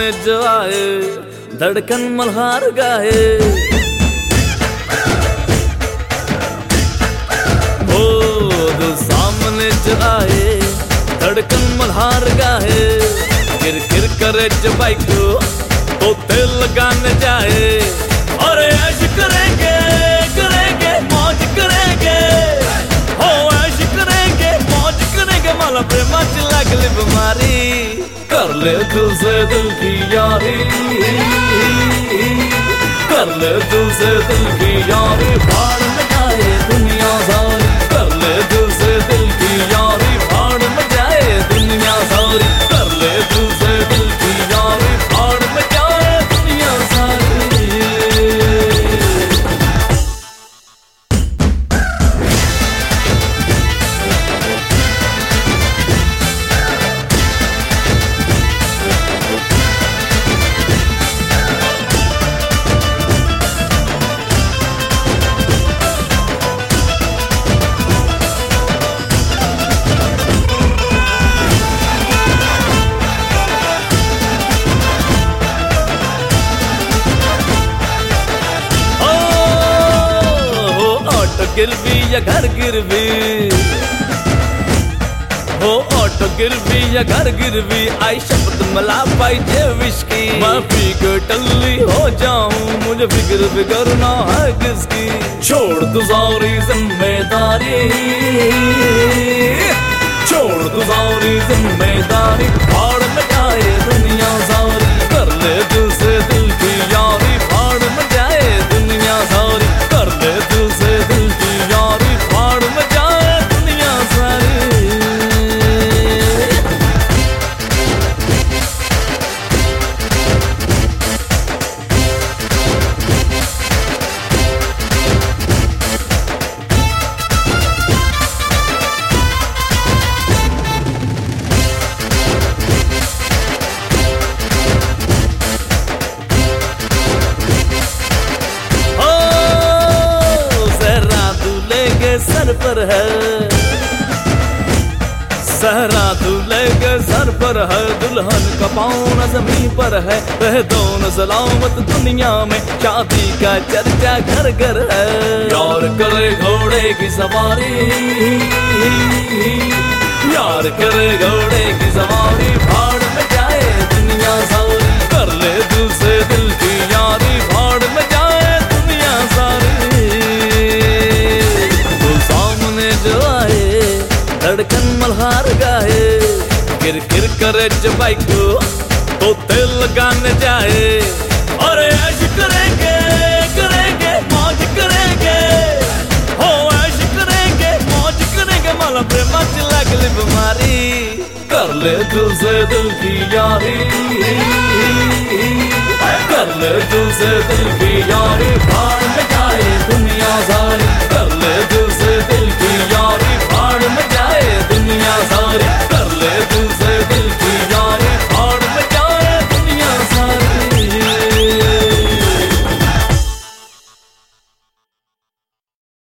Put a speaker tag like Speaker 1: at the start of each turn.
Speaker 1: सामने जो आए धड़कन मल्हार गाए। ओ जो सामने जो आए धड़कन मल्हार गाए। गिर गिर करे जो बाइक तो तेल लगाने जाए। और ऐश करेंगे करेंगे मौज करेंगे, हो ऐश करेंगे मौज करेंगे। माला प्रेमा चिल्ला गली बीमारी कर ले दिल से दिल की यारी, कर ले दिल से दिल की यारी। फाड़ में जाए दुनिया सारी, कर ले दिल से दिल की यारी। फाड़ में जाए दुनिया सारी, कर ले दिल से दिल की यारी। फाड़ में जाए दुनिया सारी। गिरवी या घर गिरवी, हो ऑटो गिरवी या घर गिरवी। आई शब्द मला पाइजे विश्की, मैं पी के टल्ली हो जाऊं मुझे फिक्र फिक्र ना है किसकी। छोड़ तू सारी जिम्मेदारी, छोड़ तू सारी जिम्मेदारी। फाड़ में जाए दुनिया सारी, कर ले दिल से दिल की यारी। फाड़ में जाए दुनिया सारी, कर ले दिल से दिल की यारी। फाड़ में जाए दुनिया सारी। सर पर है सहरा दूल्हे के सर पर है, दुल्हन का पाँव ज़मीन पर है। वह दोनों सलामत दुनिया में, शादी का चर्चा घर घर है। यार करे घोड़े की सवारी, यार करे घोड़े की सवारी। फाड़ में जाए दुनिया सारी, कर ले दिल से दिल की यारी। फाड़ में जाए दुनिया सारी। जो आए धड़कन मल्हार गाए। गिर गिर करे जो बाइक तो तेल लगाने जाए। और ऐश करेंगे करेंगे मौज करेंगे, हो ऐश करेंगे मौज करेंगे। माला प्रेमा चिल्ला गली बीमारी कर ले दिल से दिल की यारी, कर ले दिल से दिल की यारी। फाड़ में जाए दुनिया सारी।